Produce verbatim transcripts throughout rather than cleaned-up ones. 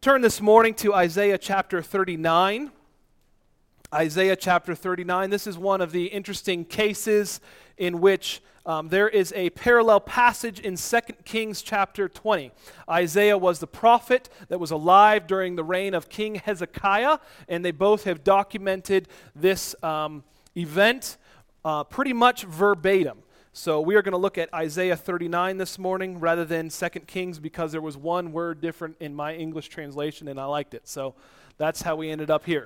Turn this morning to Isaiah chapter thirty-nine. Isaiah chapter thirty-nine. This is one of the interesting cases in which um, there is a parallel passage in Second Kings chapter twenty. Isaiah was the prophet that was alive during the reign of King Hezekiah, and they both have documented this um, event uh, pretty much verbatim. So we are going to look at Isaiah thirty-nine this morning rather than Second Kings because there was one word different in my English translation and I liked it. So that's how we ended up here.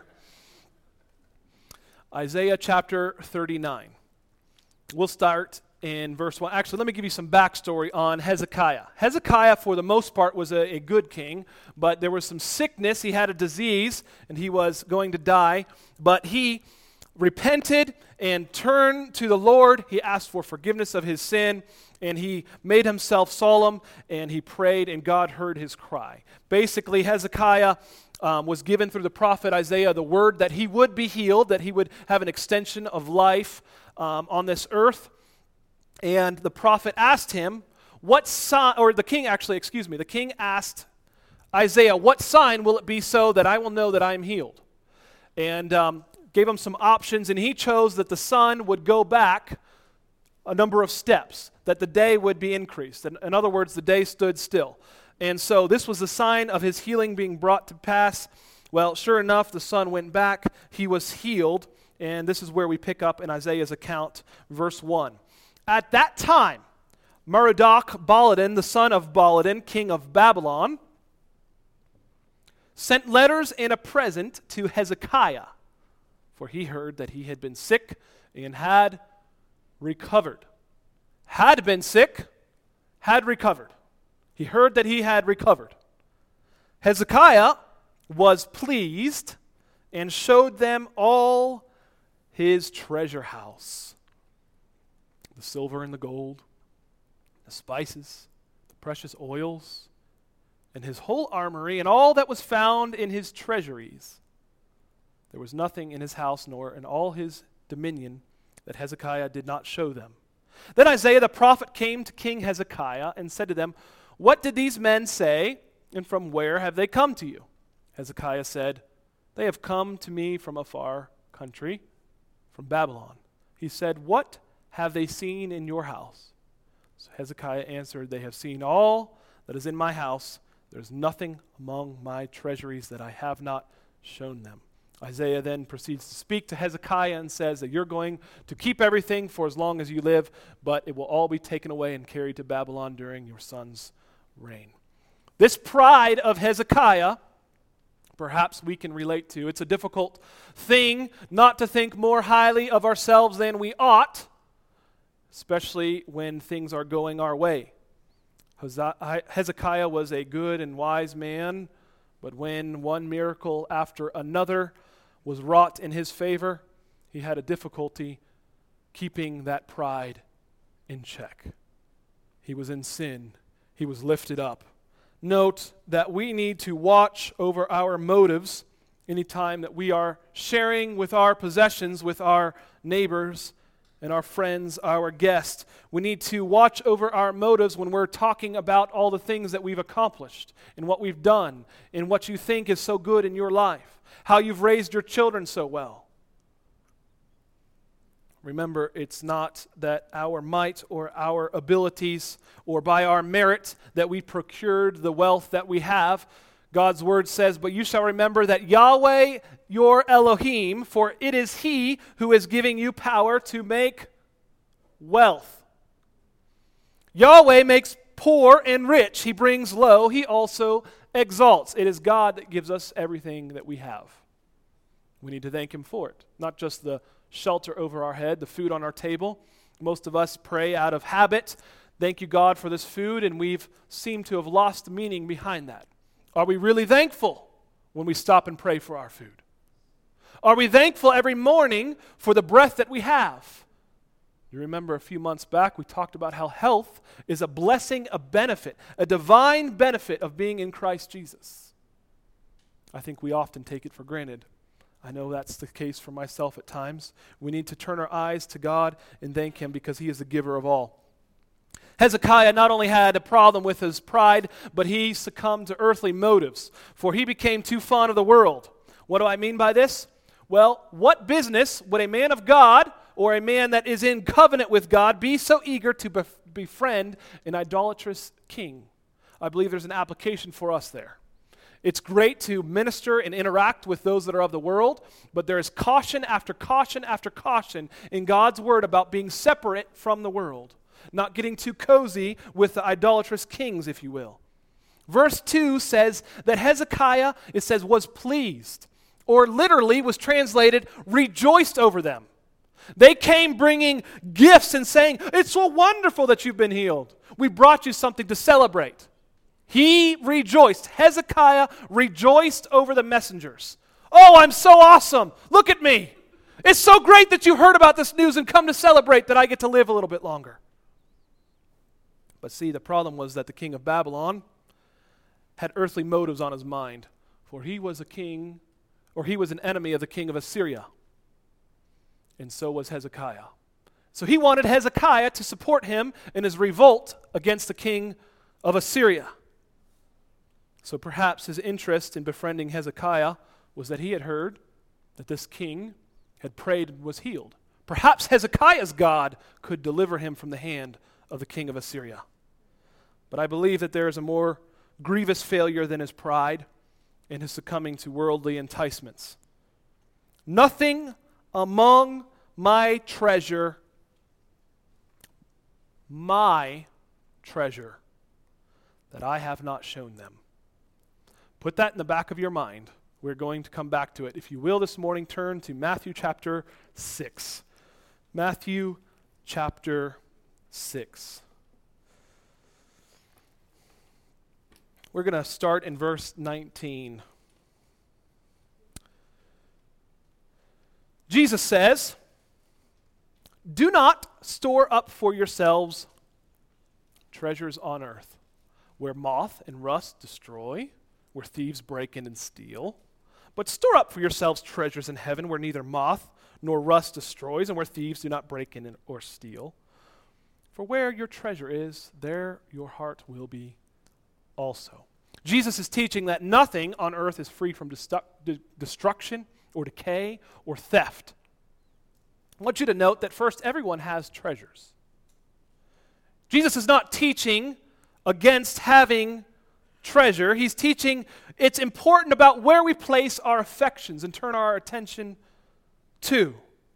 Isaiah chapter thirty-nine. We'll start in verse one. Actually, let me give you some backstory on Hezekiah. Hezekiah, for the most part, was a, a good king, but there was some sickness. He had a disease, and he was going to die, but he repented and turned to the Lord. He asked for forgiveness of his sin, and he made himself solemn, and he prayed, and God heard his cry. Basically, Hezekiah um, was given through the prophet Isaiah the word that he would be healed, that he would have an extension of life um, on this earth. And the prophet asked him, what sign, or the king actually, excuse me, the king asked Isaiah, what sign will it be so that I will know that I am healed? And um, gave him some options, and he chose that the sun would go back a number of steps, that the day would be increased. In, in other words, the day stood still. And so this was the sign of his healing being brought to pass. Well, sure enough, the sun went back. He was healed, and this is where we pick up in Isaiah's account, verse one. At that time, Merodach Baladan, the son of Baladan, king of Babylon, sent letters and a present to Hezekiah, for he heard that he had been sick and had recovered. Had been sick, had recovered. He heard that he had recovered. Hezekiah was pleased and showed them all his treasure house. The silver and the gold, the spices, the precious oils, and his whole armory, and all that was found in his treasuries. There was nothing in his house nor in all his dominion that Hezekiah did not show them. Then Isaiah the prophet came to King Hezekiah and said to them, what did these men say, and from where have they come to you? Hezekiah said, they have come to me from a far country, from Babylon. He said, what have they seen in your house? So Hezekiah answered, they have seen all that is in my house. There is nothing among my treasuries that I have not shown them. Isaiah then proceeds to speak to Hezekiah and says that you're going to keep everything for as long as you live, but it will all be taken away and carried to Babylon during your son's reign. This pride of Hezekiah, perhaps we can relate to. It's a difficult thing not to think more highly of ourselves than we ought, especially when things are going our way. Hezekiah was a good and wise man, but when one miracle after another was wrought in his favor, he had a difficulty keeping that pride in check. He was in sin. He was lifted up. Note that we need to watch over our motives anytime that we are sharing with our possessions with our neighbors and our friends, our guests. We need to watch over our motives when we're talking about all the things that we've accomplished and what we've done and what you think is so good in your life, how you've raised your children so well. Remember, it's not that our might or our abilities or by our merit that we procured the wealth that we have. God's word says, but you shall remember that Yahweh your Elohim, for it is He who is giving you power to make wealth. Yahweh makes poor and rich. He brings low. He also exalts. It is God that gives us everything that we have. We need to thank Him for it. Not just the shelter over our head, the food on our table. Most of us pray out of habit. Thank you, God, for this food, and we've seemed to have lost the meaning behind that. Are we really thankful when we stop and pray for our food? Are we thankful every morning for the breath that we have? You remember a few months back we talked about how health is a blessing, a benefit, a divine benefit of being in Christ Jesus. I think we often take it for granted. I know that's the case for myself at times. We need to turn our eyes to God and thank Him because He is the giver of all. Hezekiah not only had a problem with his pride, but he succumbed to earthly motives, for he became too fond of the world. What do I mean by this? Well, what business would a man of God or a man that is in covenant with God be so eager to bef- befriend an idolatrous king? I believe there's an application for us there. It's great to minister and interact with those that are of the world, but there is caution after caution after caution in God's word about being separate from the world, not getting too cozy with the idolatrous kings, if you will. Verse two says that Hezekiah, it says, was pleased, or literally was translated, rejoiced over them. They came bringing gifts and saying, it's so wonderful that you've been healed. We brought you something to celebrate. He rejoiced. Hezekiah rejoiced over the messengers. Oh, I'm so awesome. Look at me. It's so great that you heard about this news and come to celebrate that I get to live a little bit longer. But see, the problem was that the king of Babylon had earthly motives on his mind, for he was a king, or he was an enemy of the king of Assyria. And so was Hezekiah. So he wanted Hezekiah to support him in his revolt against the king of Assyria. So perhaps his interest in befriending Hezekiah was that he had heard that this king had prayed and was healed. Perhaps Hezekiah's God could deliver him from the hand of the king of Assyria. But I believe that there is a more grievous failure than his pride and his succumbing to worldly enticements. Nothing among my treasure, my treasure, that I have not shown them. Put that in the back of your mind. We're going to come back to it. If you will, this morning, turn to Matthew chapter six. Matthew chapter six. We're going to start in verse nineteen. Jesus says, do not store up for yourselves treasures on earth, where moth and rust destroy, where thieves break in and steal. But store up for yourselves treasures in heaven, where neither moth nor rust destroys, and where thieves do not break in or steal. For where your treasure is, there your heart will be also. Jesus is teaching that nothing on earth is free from destu- de- destruction or decay or theft. I want you to note that first, everyone has treasures. Jesus is not teaching against having treasure. He's teaching it's important about where we place our affections and turn our attention to.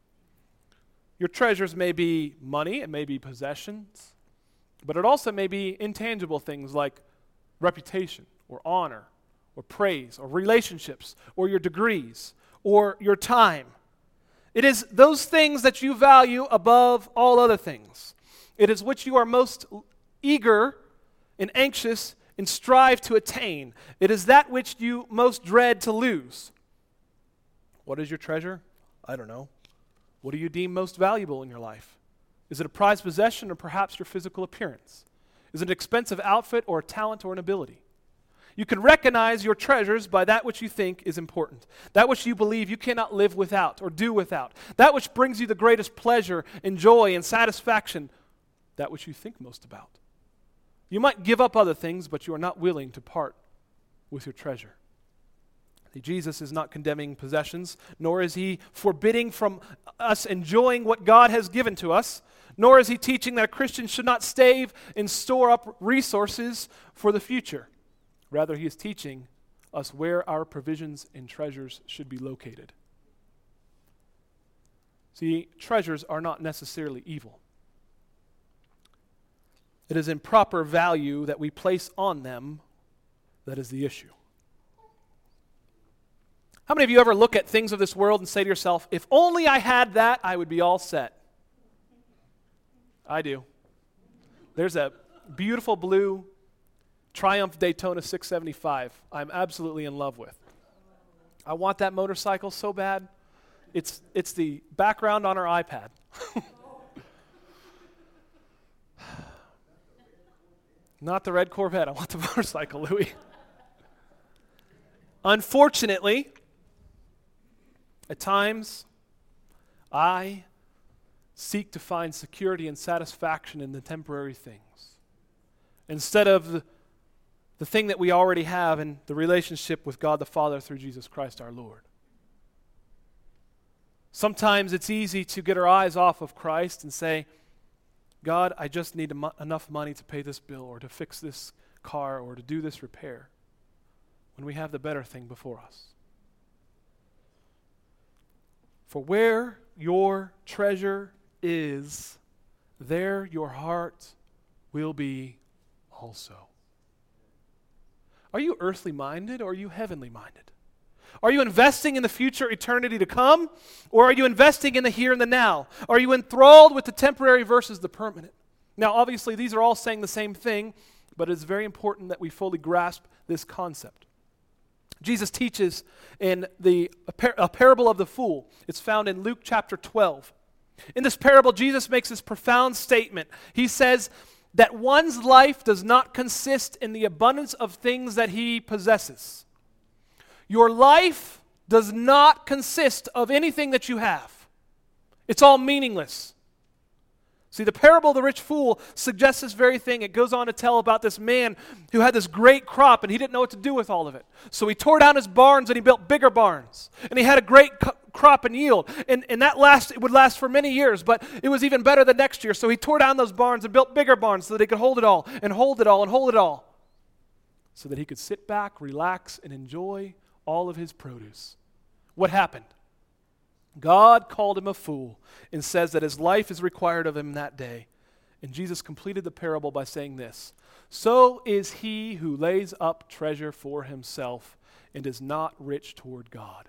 Your treasures may be money, it may be possessions, but it also may be intangible things like reputation or honor or praise or relationships or your degrees or your time. It is those things that you value above all other things. It is which you are most eager and anxious and strive to attain. It is that which you most dread to lose. What is your treasure? I don't know. What do you deem most valuable in your life? Is it a prized possession or perhaps your physical appearance? Is it an expensive outfit or a talent or an ability? You can recognize your treasures by that which you think is important, that which you believe you cannot live without or do without, that which brings you the greatest pleasure and joy and satisfaction, that which you think most about. You might give up other things, but you are not willing to part with your treasure. See, Jesus is not condemning possessions, nor is he forbidding from us enjoying what God has given to us, nor is he teaching that a Christian should not save and store up resources for the future. Rather, he is teaching us where our provisions and treasures should be located. See, treasures are not necessarily evil. It is improper value that we place on them that is the issue. How many of you ever look at things of this world and say to yourself, if only I had that, I would be all set? I do. There's a beautiful blue Triumph Daytona six seventy-five I'm absolutely in love with. I want that motorcycle so bad. It's, it's the background on our iPad. Not the red Corvette. I want the motorcycle, Louis. Unfortunately, at times, I seek to find security and satisfaction in the temporary things instead of the, the thing that we already have in the relationship with God the Father through Jesus Christ our Lord. Sometimes it's easy to get our eyes off of Christ and say, God, I just need em- enough money to pay this bill or to fix this car or to do this repair, when we have the better thing before us. For where your treasure is, there your heart will be also. Are you earthly minded or are you heavenly minded? Are you investing in the future eternity to come, or are you investing in the here and the now? Are you enthralled with the temporary versus the permanent? Now, obviously, these are all saying the same thing, but it's very important that we fully grasp this concept. Jesus teaches in the a, par- a parable of the fool. It's found in Luke chapter twelve. In this parable, Jesus makes this profound statement. He says that one's life does not consist in the abundance of things that he possesses. Your life does not consist of anything that you have. It's all meaningless. See, the parable of the rich fool suggests this very thing. It goes on to tell about this man who had this great crop and he didn't know what to do with all of it. So he tore down his barns and he built bigger barns. And he had a great co- crop and yield. And, and that last, it would last for many years, but it was even better the next year. So he tore down those barns and built bigger barns so that he could hold it all and hold it all and hold it all. So that he could sit back, relax, and enjoy all of his produce. What happened? God called him a fool and says that his life is required of him that day. And Jesus completed the parable by saying this: so is he who lays up treasure for himself and is not rich toward God.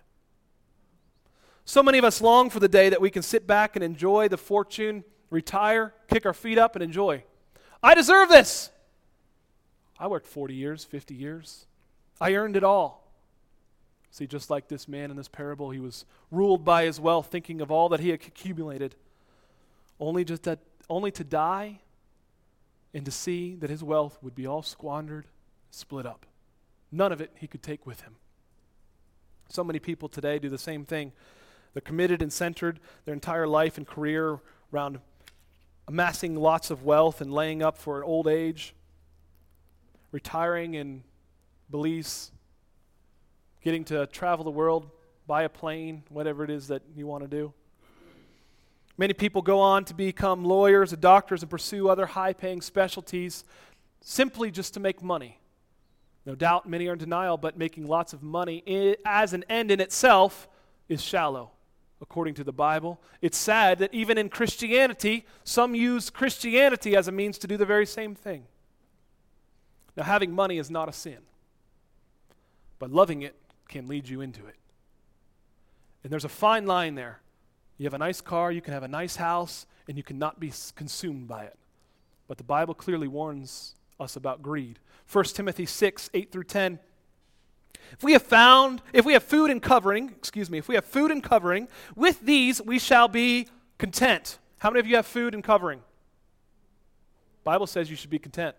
So many of us long for the day that we can sit back and enjoy the fortune, retire, kick our feet up and enjoy. I deserve this. I worked forty years, fifty years. I earned it all. See, just like this man in this parable, he was ruled by his wealth, thinking of all that he had accumulated, only just that, only to die and to see that his wealth would be all squandered, split up. None of it he could take with him. So many people today do the same thing. They're committed and centered their entire life and career around amassing lots of wealth and laying up for an old age, retiring in Belize, getting to travel the world, buy a plane, whatever it is that you want to do. Many people go on to become lawyers and doctors and pursue other high-paying specialties simply just to make money. No doubt many are in denial, but making lots of money I- as an end in itself is shallow, according to the Bible. It's sad that even in Christianity, some use Christianity as a means to do the very same thing. Now, having money is not a sin, but loving it can lead you into it. And there's a fine line there. You have a nice car, you can have a nice house, and you cannot be consumed by it. But the Bible clearly warns us about greed. First Timothy six, eight through ten. If we have found, if we have food and covering, excuse me, if we have food and covering, with these we shall be content. How many of you have food and covering? The Bible says you should be content.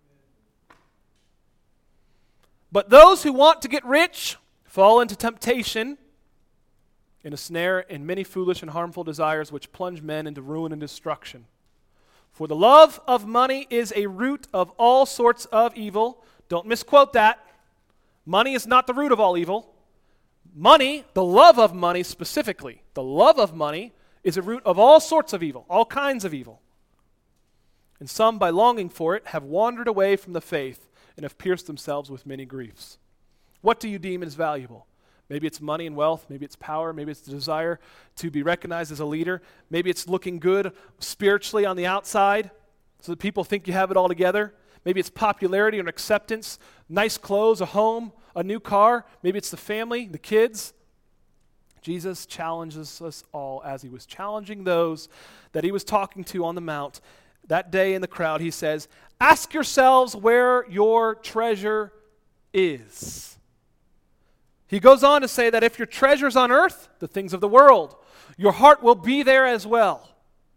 But those who want to get rich fall into temptation, in a snare, and many foolish and harmful desires which plunge men into ruin and destruction. For the love of money is a root of all sorts of evil. Don't misquote that. Money is not the root of all evil. Money, the love of money specifically, the love of money is a root of all sorts of evil, all kinds of evil. And some, by longing for it, have wandered away from the faith and have pierced themselves with many griefs. What do you deem as valuable? Maybe it's money and wealth. Maybe it's power. Maybe it's the desire to be recognized as a leader. Maybe it's looking good spiritually on the outside so that people think you have it all together. Maybe it's popularity and acceptance, nice clothes, a home, a new car. Maybe it's the family, the kids. Jesus challenges us all as he was challenging those that he was talking to on the mount. That day in the crowd, he says, ask yourselves where your treasure is. He goes on to say that if your treasure's on earth, the things of the world, your heart will be there as well.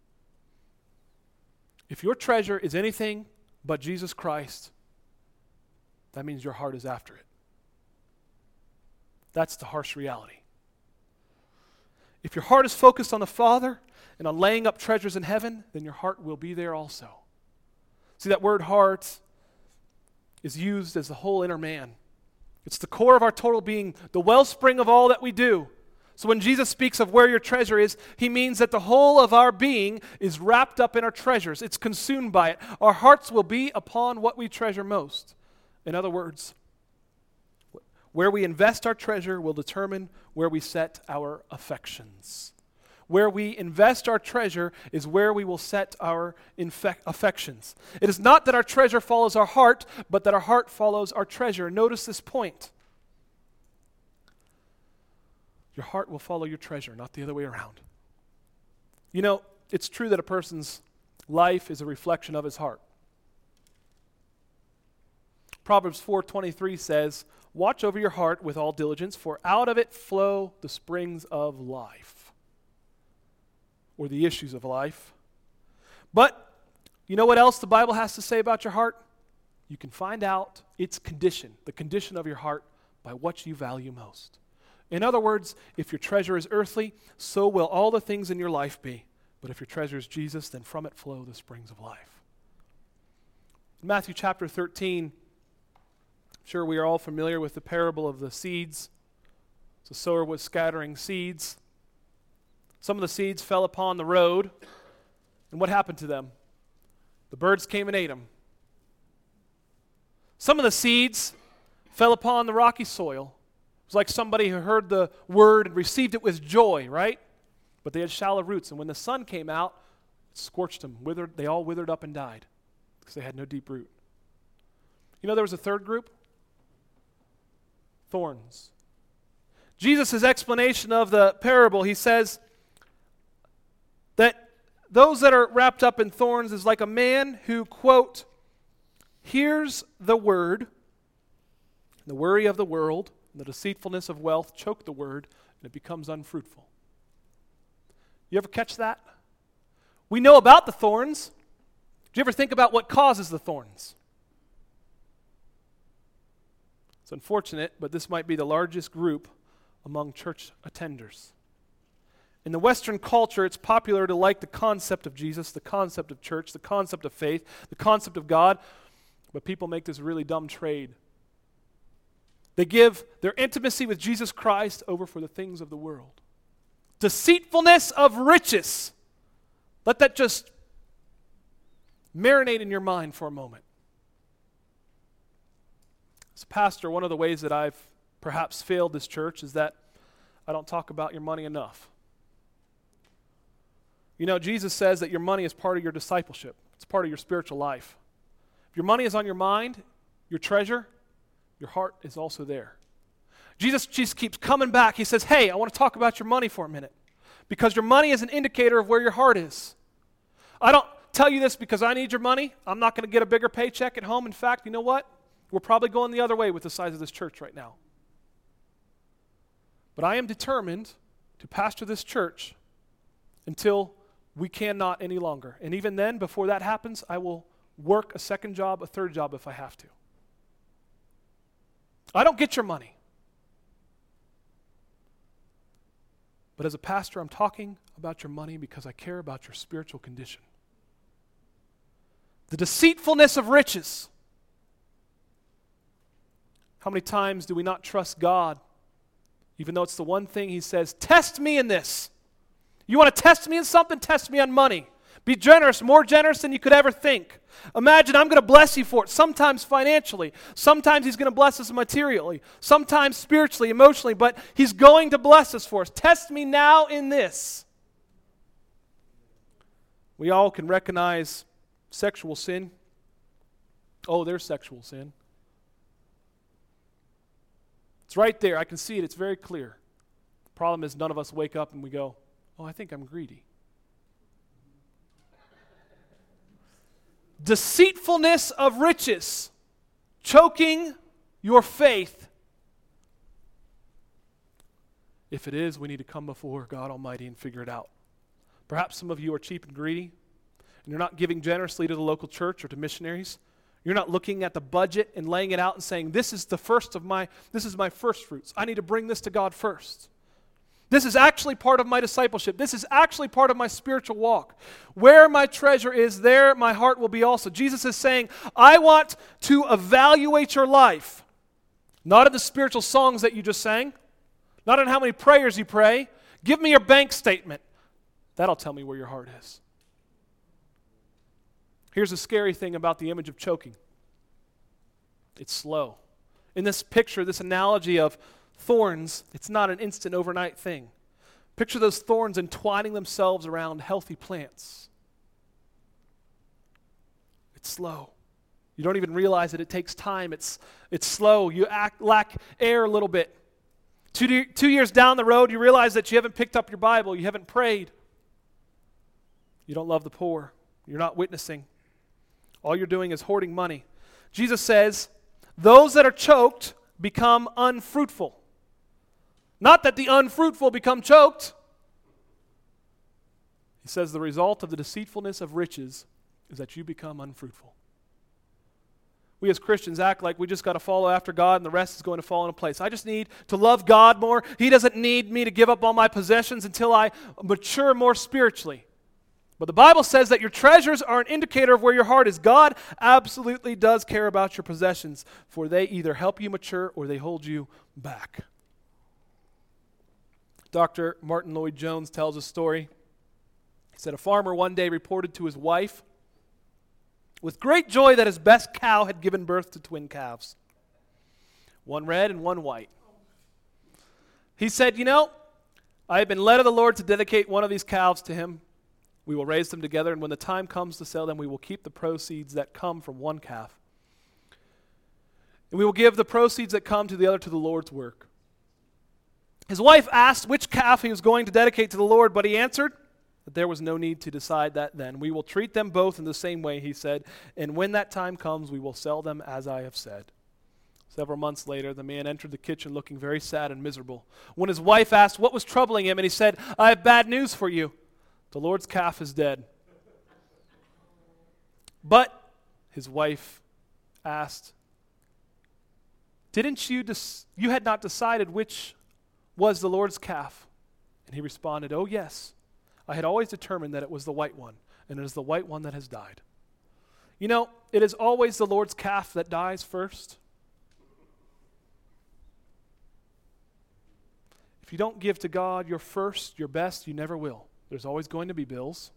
If your treasure is anything but Jesus Christ, that means your heart is after it. That's the harsh reality. If your heart is focused on the Father and on laying up treasures in heaven, then your heart will be there also. See, that word heart is used as the whole inner man. It's the core of our total being, the wellspring of all that we do. So when Jesus speaks of where your treasure is, he means that the whole of our being is wrapped up in our treasures. It's consumed by it. Our hearts will be upon what we treasure most. In other words, where we invest our treasure will determine where we set our affections. Where we invest our treasure is where we will set our infec- affections. It is not that our treasure follows our heart, but that our heart follows our treasure. Notice this point. Your heart will follow your treasure, not the other way around. You know, it's true that a person's life is a reflection of his heart. Proverbs four twenty-three says, "Watch over your heart with all diligence, for out of it flow the springs of life," or the issues of life. But you know what else the Bible has to say about your heart? You can find out its condition, the condition of your heart, by what you value most. In other words, if your treasure is earthly, so will all the things in your life be. But if your treasure is Jesus, then from it flow the springs of life. In Matthew chapter thirteen, I'm sure we are all familiar with the parable of the seeds. The sower was scattering seeds. Some of the seeds fell upon the road. And what happened to them? The birds came and ate them. Some of the seeds fell upon the rocky soil. It was like somebody who heard the word and received it with joy, right? But they had shallow roots. And when the sun came out, it scorched them. Withered, they all withered up and died because they had no deep root. You know there was a third group? Thorns. Jesus' explanation of the parable, he says that those that are wrapped up in thorns is like a man who, quote, hears the word, the worry of the world, and the deceitfulness of wealth choke the word, and it becomes unfruitful. You ever catch that? We know about the thorns. Do you ever think about what causes the thorns? It's unfortunate, but this might be the largest group among church attenders. In the Western culture, it's popular to like the concept of Jesus, the concept of church, the concept of faith, the concept of God, but people make this really dumb trade. They give their intimacy with Jesus Christ over for the things of the world. Deceitfulness of riches. Let that just marinate in your mind for a moment. As a pastor, one of the ways that I've perhaps failed this church is that I don't talk about your money enough. You know, Jesus says that your money is part of your discipleship. It's part of your spiritual life. If your money is on your mind, your treasure, your heart is also there. Jesus just keeps coming back. He says, hey, I want to talk about your money for a minute. Because your money is an indicator of where your heart is. I don't tell you this because I need your money. I'm not going to get a bigger paycheck at home. In fact, you know what? We're probably going the other way with the size of this church right now. But I am determined to pastor this church until we cannot any longer. And even then, before that happens, I will work a second job, a third job if I have to. I don't get your money. But as a pastor, I'm talking about your money because I care about your spiritual condition. The deceitfulness of riches. How many times do we not trust God, even though it's the one thing He says, test me in this. You want to test me in something? Test me on money. Be generous, more generous than you could ever think. Imagine I'm going to bless you for it, sometimes financially. Sometimes He's going to bless us materially. Sometimes spiritually, emotionally, but He's going to bless us for us. Test me now in this. We all can recognize sexual sin. Oh, there's sexual sin. It's right there. I can see it. It's very clear. The problem is none of us wake up and we go, oh, I think I'm greedy. Deceitfulness of riches, choking your faith. If it is, we need to come before God Almighty and figure it out. Perhaps some of you are cheap and greedy, and you're not giving generously to the local church or to missionaries. You're not looking at the budget and laying it out and saying, this is the first of my, this is my first fruits. I need to bring this to God first. This is actually part of my discipleship. This is actually part of my spiritual walk. Where my treasure is, there my heart will be also. Jesus is saying, I want to evaluate your life, not in the spiritual songs that you just sang, not in how many prayers you pray. Give me your bank statement. That'll tell me where your heart is. Here's the scary thing about the image of choking. It's slow. In this picture, this analogy of thorns, it's not an instant overnight thing. Picture those thorns entwining themselves around healthy plants. It's slow. You don't even realize that it takes time. It's, it's slow. You act, lack air a little bit. Two, two years down the road, you realize that you haven't picked up your Bible. You haven't prayed. You don't love the poor. You're not witnessing. All you're doing is hoarding money. Jesus says, those that are choked become unfruitful. Not that the unfruitful become choked. He says the result of the deceitfulness of riches is that you become unfruitful. We as Christians act like we just got to follow after God and the rest is going to fall into place. I just need to love God more. He doesn't need me to give up all my possessions until I mature more spiritually. But the Bible says that your treasures are an indicator of where your heart is. God absolutely does care about your possessions, for they either help you mature or they hold you back. Doctor Martin Lloyd-Jones tells a story. He said a farmer one day reported to his wife with great joy that his best cow had given birth to twin calves, one red and one white. He said, you know, I have been led of the Lord to dedicate one of these calves to him. We will raise them together, and when the time comes to sell them, we will keep the proceeds that come from one calf. And we will give the proceeds that come to the other to the Lord's work. His wife asked which calf he was going to dedicate to the Lord, but he answered that there was no need to decide that then. We will treat them both in the same way, he said, and when that time comes, we will sell them as I have said. Several months later, the man entered the kitchen looking very sad and miserable. When his wife asked what was troubling him, and he said, I have bad news for you. The Lord's calf is dead. But his wife asked, didn't you, dis- you had not decided which was the Lord's calf? And he responded, oh yes, I had always determined that it was the white one, and it is the white one that has died. You know, it is always the Lord's calf that dies first. If you don't give to God your first, your best, you never will. There's always going to be bills.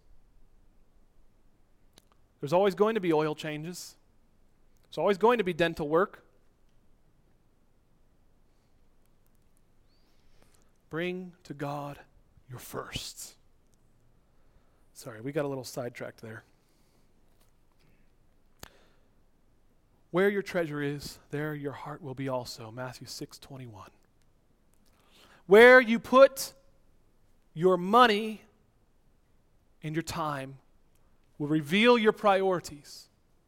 There's always going to be oil changes. There's always going to be dental work. Bring to God your firsts. Sorry, we got a little sidetracked there. Where your treasure is, there your heart will be also. Matthew six twenty-one. Where you put your money and your time will reveal your priorities.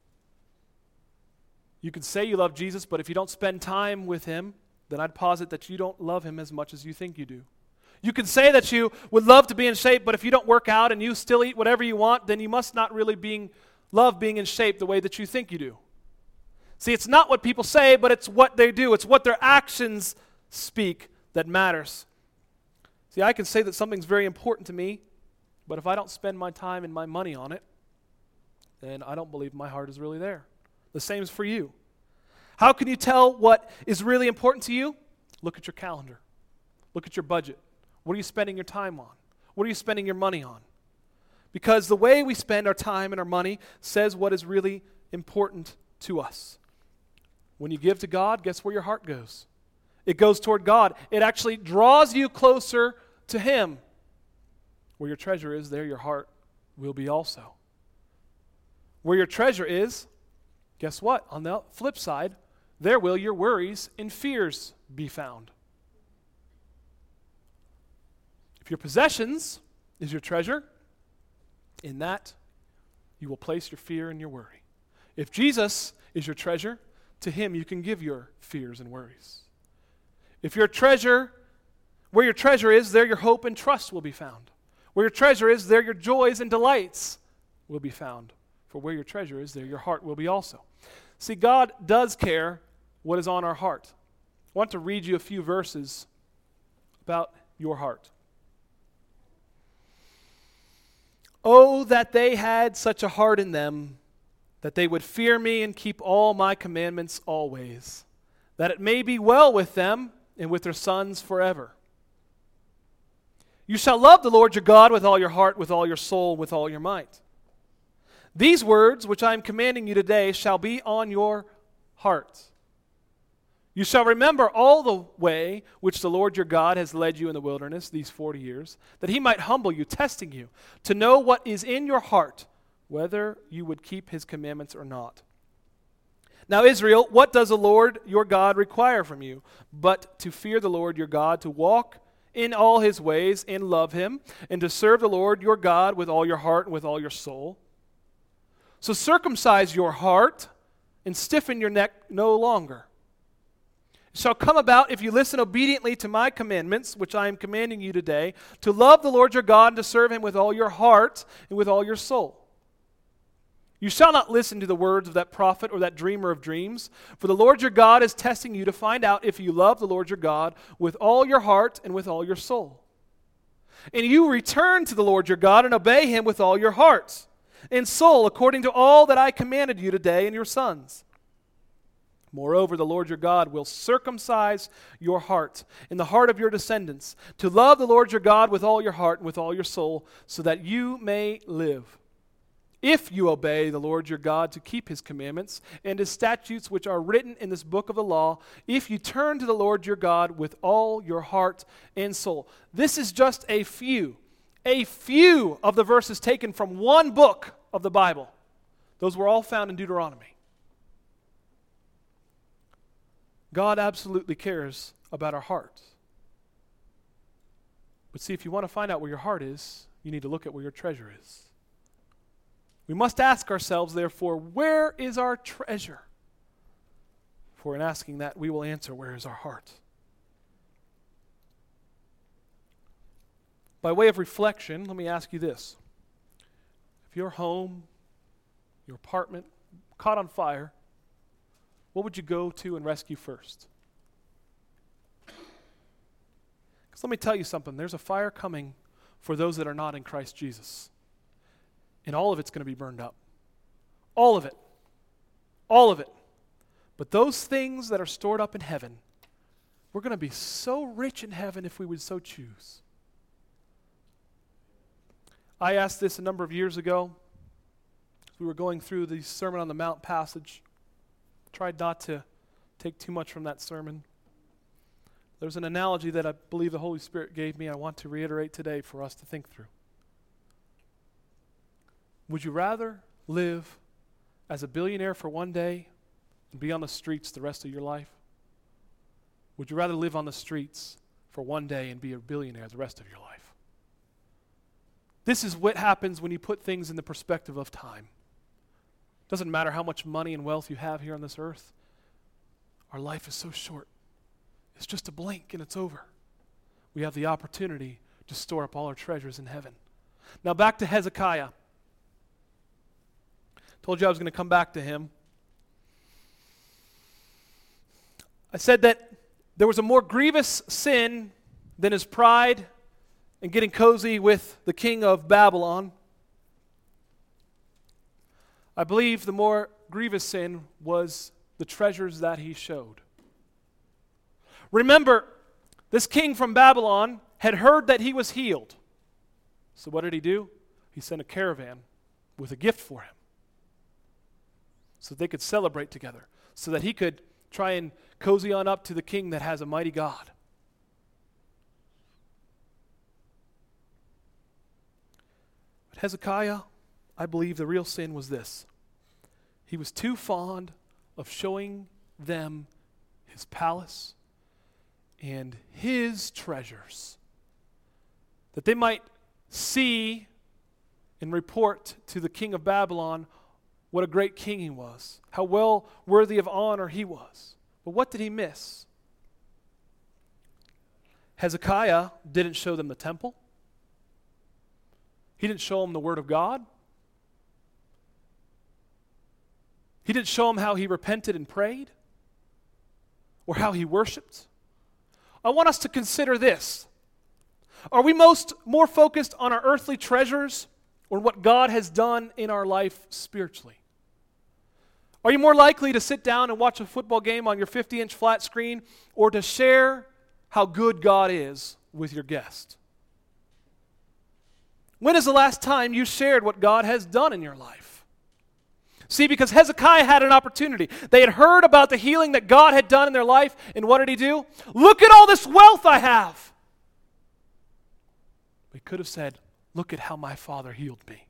You can say you love Jesus, but if you don't spend time with him, then I'd posit that you don't love him as much as you think you do. You can say that you would love to be in shape, but if you don't work out and you still eat whatever you want, then you must not really being, love being in shape the way that you think you do. See, it's not what people say, but it's what they do. It's what their actions speak that matters. See, I can say that something's very important to me, but if I don't spend my time and my money on it, then I don't believe my heart is really there. The same is for you. How can you tell what is really important to you? Look at your calendar. Look at your budget. What are you spending your time on? What are you spending your money on? Because the way we spend our time and our money says what is really important to us. When you give to God, guess where your heart goes? It goes toward God. It actually draws you closer to him. Where your treasure is, there your heart will be also. Where your treasure is, guess what? On the flip side, there will your worries and fears be found. If your possessions is your treasure, in that you will place your fear and your worry. If Jesus is your treasure, to him you can give your fears and worries. If your treasure, where your treasure is, there your hope and trust will be found. Where your treasure is, there your joys and delights will be found. For where your treasure is, there your heart will be also. See, God does care what is on our heart. I want to read you a few verses about your heart. Oh, that they had such a heart in them, that they would fear me and keep all my commandments always, that it may be well with them and with their sons forever. You shall love the Lord your God with all your heart, with all your soul, with all your might. These words which I am commanding you today shall be on your heart. You shall remember all the way which the Lord your God has led you in the wilderness these forty years, that he might humble you, testing you, to know what is in your heart, whether you would keep his commandments or not. Now, Israel, what does the Lord your God require from you, but to fear the Lord your God, to walk in all his ways and love him, and to serve the Lord your God with all your heart and with all your soul? So circumcise your heart and stiffen your neck no longer. It shall come about, if you listen obediently to my commandments, which I am commanding you today, to love the Lord your God and to serve him with all your heart and with all your soul. You shall not listen to the words of that prophet or that dreamer of dreams, for the Lord your God is testing you to find out if you love the Lord your God with all your heart and with all your soul. And you return to the Lord your God and obey him with all your heart and soul, according to all that I commanded you today and your sons. Moreover, the Lord your God will circumcise your heart and the heart of your descendants, to love the Lord your God with all your heart and with all your soul, so that you may live. If you obey the Lord your God to keep his commandments and his statutes which are written in this book of the law, if you turn to the Lord your God with all your heart and soul. This is just a few, a few of the verses taken from one book of the Bible. Those were all found in Deuteronomy. God absolutely cares about our heart. But see, if you want to find out where your heart is, you need to look at where your treasure is. We must ask ourselves, therefore, where is our treasure? For in asking that, we will answer, where is our heart? By way of reflection, let me ask you this. If your home, your apartment, caught on fire, what would you go to and rescue first? Because let me tell you something. There's a fire coming for those that are not in Christ Jesus. And all of it's going to be burned up. All of it. All of it. But those things that are stored up in heaven, we're going to be so rich in heaven if we would so choose. I asked this a number of years ago. We were going through the Sermon on the Mount passage. Tried not to take too much from that sermon. There's an analogy that I believe the Holy Spirit gave me I want to reiterate today for us to think through. Would you rather live as a billionaire for one day and be on the streets the rest of your life? Would you rather live on the streets for one day and be a billionaire the rest of your life? This is what happens when you put things in the perspective of time. Doesn't matter how much money and wealth you have here on this earth. Our life is so short. It's just a blink and it's over. We have the opportunity to store up all our treasures in heaven. Now back to Hezekiah. Told you I was going to come back to him. I said that there was a more grievous sin than his pride and getting cozy with the king of Babylon. I believe the more grievous sin was the treasures that he showed. Remember, this king from Babylon had heard that he was healed. So what did he do? He sent a caravan with a gift for him so that they could celebrate together, so that he could try and cozy on up to the king that has a mighty God. But Hezekiah, I believe the real sin was this. He was too fond of showing them his palace and his treasures, that they might see and report to the king of Babylon what a great king he was, how well worthy of honor he was. But what did he miss? Hezekiah didn't show them the temple. He didn't show them the word of God. He didn't show them how he repented and prayed or how he worshiped. I want us to consider this. Are we most more focused on our earthly treasures or what God has done in our life spiritually? Are you more likely to sit down and watch a football game on your fifty-inch flat screen or to share how good God is with your guest? When is the last time you shared what God has done in your life? See, because Hezekiah had an opportunity. They had heard about the healing that God had done in their life, and what did he do? Look at all this wealth I have. He could have said, look at how my father healed me.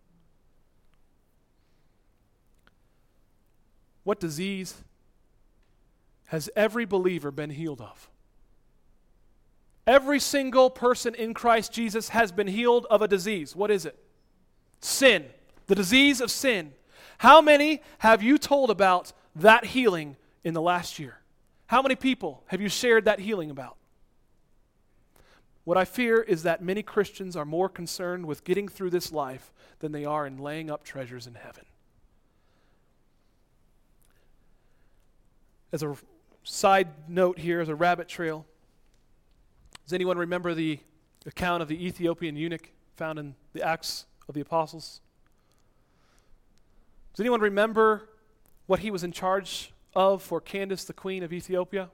What disease has every believer been healed of? Every single person in Christ Jesus has been healed of a disease. What is it? Sin. The disease of sin. How many have you told about that healing in the last year? How many people have you shared that healing about? What I fear is that many Christians are more concerned with getting through this life than they are in laying up treasures in heaven. As a side note here, as a rabbit trail, does anyone remember the account of the Ethiopian eunuch found in the Acts of the Apostles? Does anyone remember what he was in charge of for Candace, the queen of Ethiopia?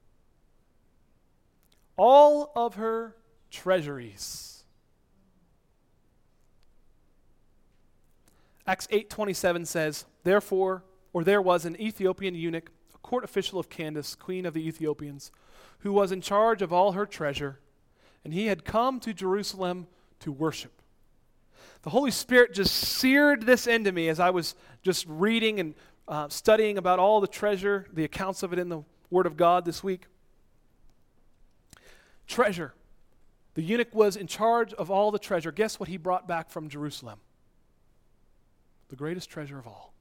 All of her treasuries. Acts eight twenty-seven says, Therefore, or there was an Ethiopian eunuch, a court official of Candace, queen of the Ethiopians, who was in charge of all her treasure, and he had come to Jerusalem to worship. The Holy Spirit just seared this into me as I was just reading and uh, studying about all the treasure, the accounts of it in the Word of God this week. Treasure. The eunuch was in charge of all the treasure. Guess what he brought back from Jerusalem? The greatest treasure of all.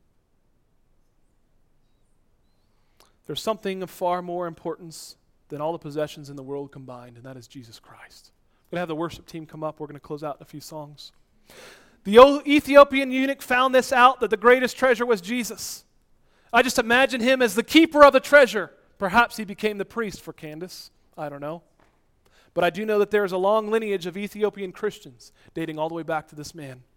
There's something of far more importance than all the possessions in the world combined, and that is Jesus Christ. I'm going to have the worship team come up. We're going to close out in a few songs. The Ethiopian eunuch found this out, that the greatest treasure was Jesus. I just imagine him as the keeper of the treasure. Perhaps he became the priest for Candace. I don't know. But I do know that there is a long lineage of Ethiopian Christians dating all the way back to this man.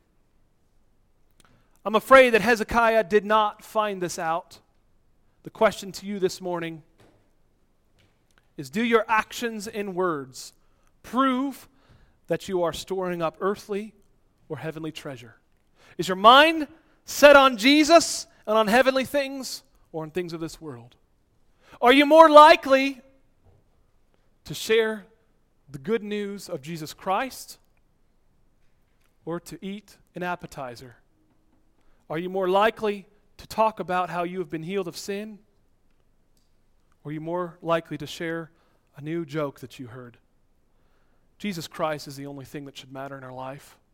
I'm afraid that Hezekiah did not find this out. The question to you this morning is, do your actions and words prove that you are storing up earthly or heavenly treasure? Is your mind set on Jesus and on heavenly things or on things of this world? Are you more likely to share the good news of Jesus Christ or to eat an appetizer? Are you more likely to talk about how you have been healed of sin? Or are you more likely to share a new joke that you heard? Jesus Christ is the only thing that should matter in our life.